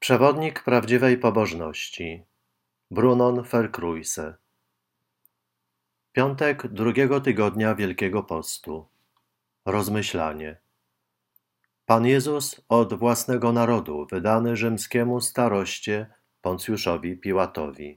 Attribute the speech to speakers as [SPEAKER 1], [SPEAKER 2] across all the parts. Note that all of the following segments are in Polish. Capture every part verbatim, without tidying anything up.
[SPEAKER 1] Przewodnik prawdziwej pobożności. Brunon Verkruijse. Piątek drugiego tygodnia Wielkiego Postu. Rozmyślanie. Pan Jezus od własnego narodu wydany rzymskiemu staroście Poncjuszowi Piłatowi.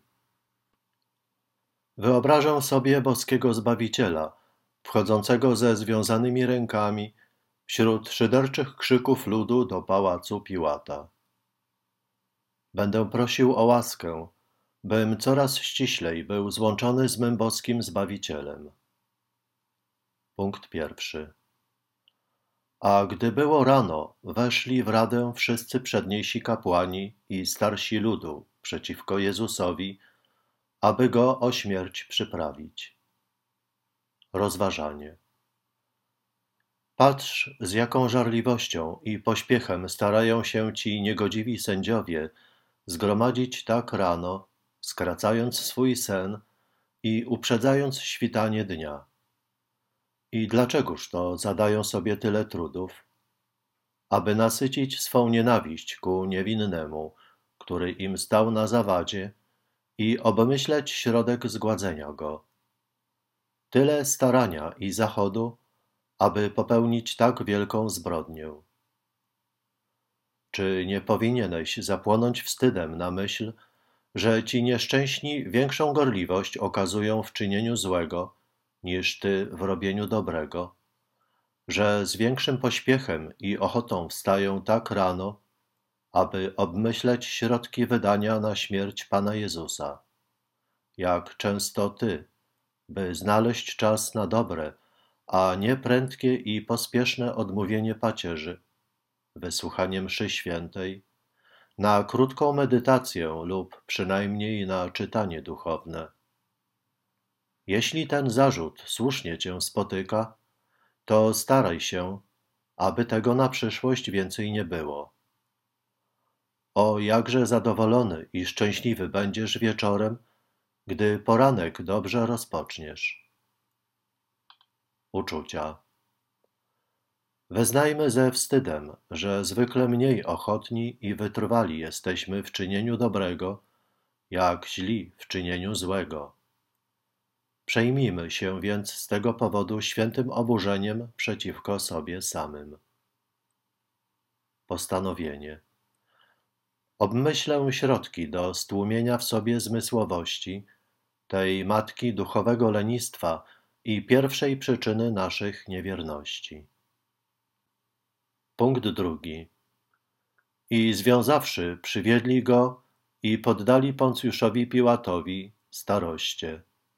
[SPEAKER 1] Wyobrażam sobie boskiego Zbawiciela, wchodzącego ze związanymi rękami wśród szyderczych krzyków ludu do pałacu Piłata. Będę prosił o łaskę, bym coraz ściślej był złączony z mym boskim Zbawicielem. Punkt pierwszy. A gdy było rano, weszli w radę wszyscy przedniejsi kapłani i starsi ludu przeciwko Jezusowi, aby go o śmierć przyprawić. Rozważanie. Patrz, z jaką żarliwością i pośpiechem starają się ci niegodziwi sędziowie zgromadzić tak rano, skracając swój sen i uprzedzając świtanie dnia. I dlaczegoż to zadają sobie tyle trudów? Aby nasycić swą nienawiść ku niewinnemu, który im stał na zawadzie, i obmyśleć środek zgładzenia go. Tyle starania i zachodu, aby popełnić tak wielką zbrodnię. Czy nie powinieneś zapłonąć wstydem na myśl, że ci nieszczęśni większą gorliwość okazują w czynieniu złego, niż ty w robieniu dobrego, że z większym pośpiechem i ochotą wstają tak rano, aby obmyśleć środki wydania na śmierć Pana Jezusa, jak często ty, by znaleźć czas na dobre, a nie prędkie i pospieszne odmówienie pacierzy, wysłuchanie mszy świętej, na krótką medytację lub przynajmniej na czytanie duchowne. Jeśli ten zarzut słusznie cię spotyka, to staraj się, aby tego na przyszłość więcej nie było. O, jakże zadowolony i szczęśliwy będziesz wieczorem, gdy poranek dobrze rozpoczniesz. Uczucia. Wyznajmy ze wstydem, że zwykle mniej ochotni i wytrwali jesteśmy w czynieniu dobrego, jak źli w czynieniu złego. Przejmijmy się więc z tego powodu świętym oburzeniem przeciwko sobie samym. Postanowienie. Obmyślę środki do stłumienia w sobie zmysłowości, tej matki duchowego lenistwa i pierwszej przyczyny naszych niewierności. Punkt drugi. I związawszy, przywiedli go i poddali Poncjuszowi Piłatowi, staroście.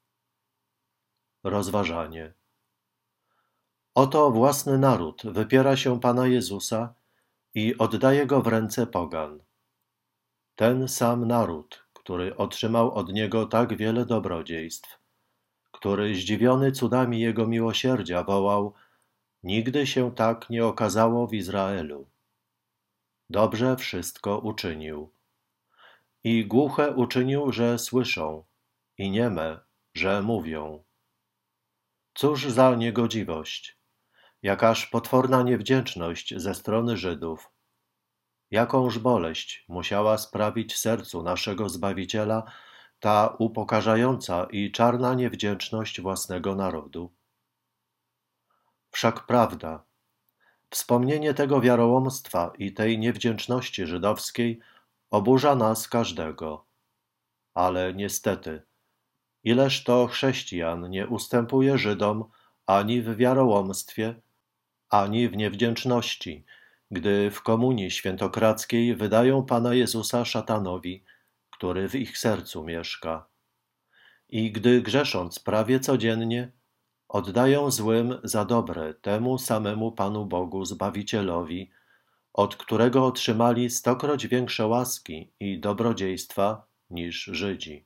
[SPEAKER 1] Rozważanie. Oto własny naród wypiera się Pana Jezusa i oddaje go w ręce pogan. Ten sam naród, który otrzymał od Niego tak wiele dobrodziejstw, który zdziwiony cudami Jego miłosierdzia wołał: nigdy się tak nie okazało w Izraelu. Dobrze wszystko uczynił. I głuche uczynił, że słyszą, i nieme, że mówią. Cóż za niegodziwość, jakaż potworna niewdzięczność ze strony Żydów. Jakąż boleść musiała sprawić sercu naszego Zbawiciela ta upokarzająca i czarna niewdzięczność własnego narodu. Wszak prawda, wspomnienie tego wiarołomstwa i tej niewdzięczności żydowskiej oburza nas każdego. Ale niestety, ileż to chrześcijan nie ustępuje Żydom ani w wiarołomstwie, ani w niewdzięczności, gdy w komunii świętokradzkiej wydają Pana Jezusa szatanowi, który w ich sercu mieszka. I gdy grzesząc prawie codziennie, oddają złym za dobre temu samemu Panu Bogu Zbawicielowi, od którego otrzymali stokroć większe łaski i dobrodziejstwa niż Żydzi.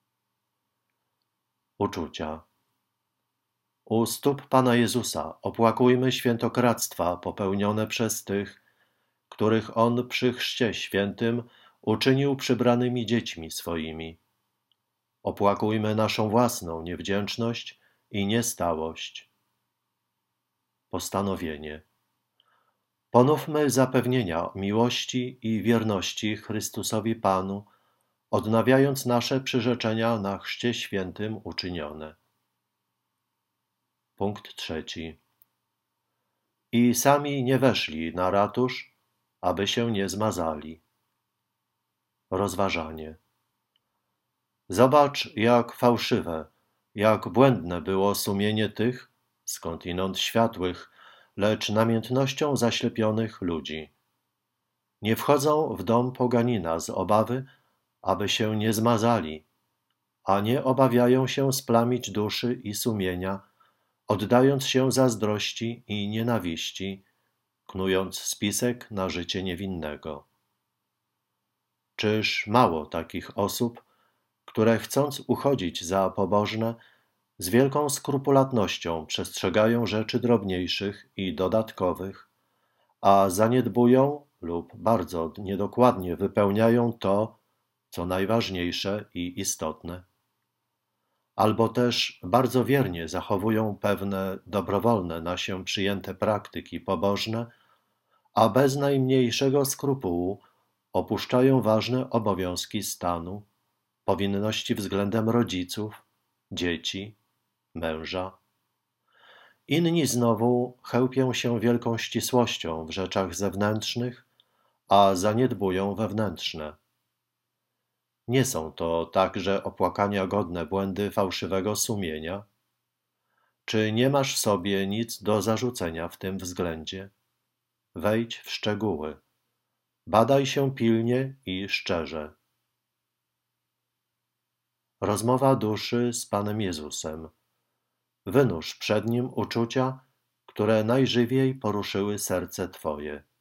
[SPEAKER 1] Uczucia. U stóp Pana Jezusa opłakujmy świętokradztwa popełnione przez tych, których On przy chrzcie świętym uczynił przybranymi dziećmi swoimi. Opłakujmy naszą własną niewdzięczność i niestałość. Postanowienie. Ponówmy zapewnienia miłości i wierności Chrystusowi Panu, odnawiając nasze przyrzeczenia na Chrzcie Świętym uczynione. Punkt trzeci. I sami nie weszli na ratusz, aby się nie zmazali. Rozważanie. Zobacz, jak fałszywe, jak błędne było sumienie tych, skądinąd światłych, lecz namiętnością zaślepionych ludzi. Nie wchodzą w dom poganina z obawy, aby się nie zmazali, a nie obawiają się splamić duszy i sumienia, oddając się zazdrości i nienawiści, knując spisek na życie niewinnego. Czyż mało takich osób, które chcąc uchodzić za pobożne, z wielką skrupulatnością przestrzegają rzeczy drobniejszych i dodatkowych, a zaniedbują lub bardzo niedokładnie wypełniają to, co najważniejsze i istotne. Albo też bardzo wiernie zachowują pewne dobrowolne na się przyjęte praktyki pobożne, a bez najmniejszego skrupułu opuszczają ważne obowiązki stanu, powinności względem rodziców, dzieci, męża. Inni znowu chełpią się wielką ścisłością w rzeczach zewnętrznych, a zaniedbują wewnętrzne. Nie są to także opłakania godne błędy fałszywego sumienia? Czy nie masz sobie nic do zarzucenia w tym względzie? Wejdź w szczegóły. Badaj się pilnie i szczerze. Rozmowa duszy z Panem Jezusem. Wynurz przed Nim uczucia, które najżywiej poruszyły serce Twoje.